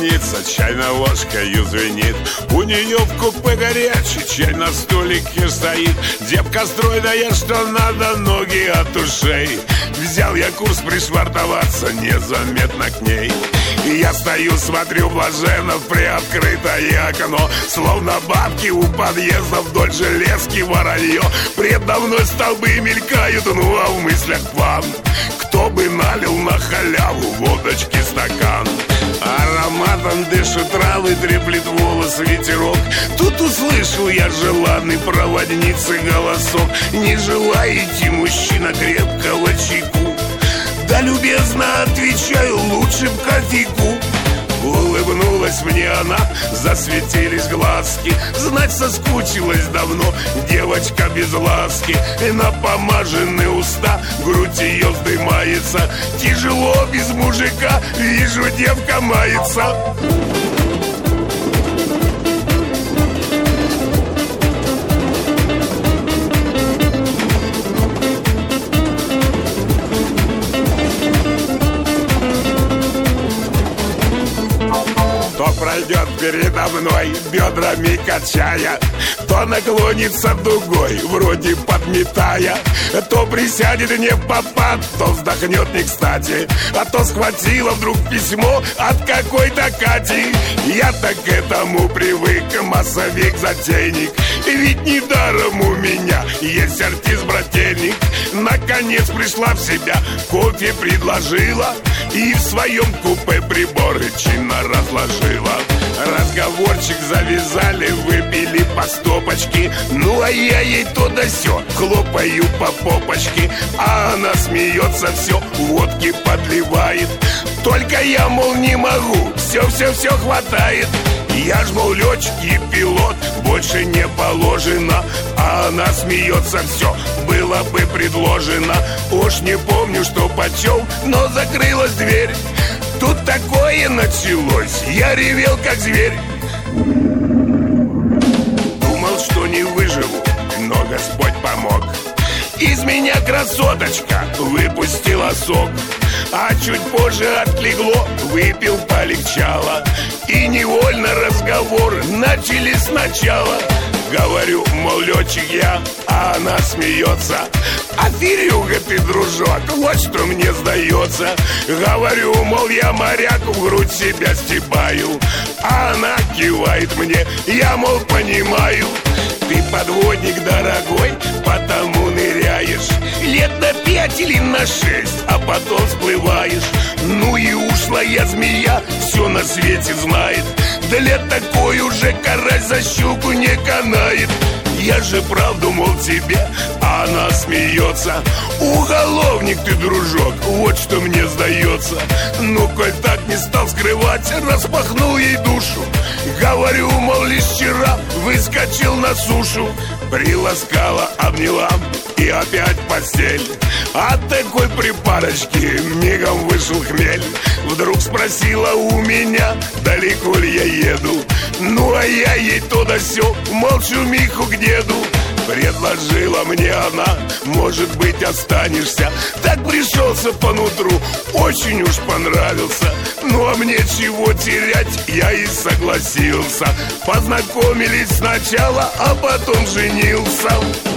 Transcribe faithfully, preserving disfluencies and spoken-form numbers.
снится, чайная ложкою звенит. У нее в купе горячий чай на столике стоит. Девка стройная, что надо, ноги от ушей. Взял я курс пришвартоваться незаметно к ней. И я стою, смотрю блаженно в приоткрытое окно. Словно бабки у подъезда вдоль железки воронье. Предо мной столбы мелькают, ну а в мыслях план: кто бы налил на халяву водочки стакан. Ароматом дышит травы, треплет волос ветерок. Тут услышал я желанный проводницы голосок: не желаете, мужчина, крепкого чайку? Да, любезно отвечаю, лучше б кофейку. Улыбнулась мне она, засветились глазки. Знать, соскучилась давно девочка без ласки. Напомажены уста, грудь ее вздымается. Тяжело без мужика, вижу, девка мается. То пройдет передо мной, бедрами качая, то наклонится дугой, вроде подметая, то присядет не в попад, то вздохнет не кстати, а то схватила вдруг письмо от какой-то Кати. Я-то к этому привык, массовик-затейник, ведь недаром у меня есть артист-брательник. Наконец пришла в себя, кофе предложила и в своем купе приборы чинно разложила. Разговорчик завязали, выпили по стопочке. Ну а я ей то да сё, хлопаю по попочке. А она смеется, все водки подливает. Только я, мол, не могу, все-все-все хватает. Я ж, мол, летчик и пилот, больше не положено. А она смеется, все было бы предложено. Уж не помню, что почем, но закрылась дверь. Тут такое началось, я ревел как зверь. Думал, что не выживу, но Господь помог. Из меня красоточка выпустила сок. А чуть позже отлегло, выпил, полегчало. И невольно разговоры начали сначала. Говорю, мол, летчик я, а она смеется: аферюга ты, дружок, вот что мне сдается. Говорю, мол, я моряк, в грудь себя стебаю. А она кивает мне, я, мол, понимаю. Ты подводник, дорогой, потому ныряешь лет на пять или на шесть, а потом всплываешь. Ну и ушлая змея все на свете знает. Для такой уже карась за щуку не канает. Я же правду, мол, тебе, а она смеется: уголовник ты, дружок, вот что мне сдается. Ну, коль так не стал скрывать, распахнул ей душу. Говорю, мол, лишь вчера выскочил на сушу. Приласкала, обняла и опять в постель. От такой припарочки мигом вышел хмель. Вдруг спросила у меня, далеко ли я еду. Ну, а я ей то да сё, молчу Миху к деду. Предложила мне она: может быть, останешься. Так пришелся по нутру, очень уж понравился. Ну а мне чего терять, я и согласился. Познакомились сначала, а потом женился.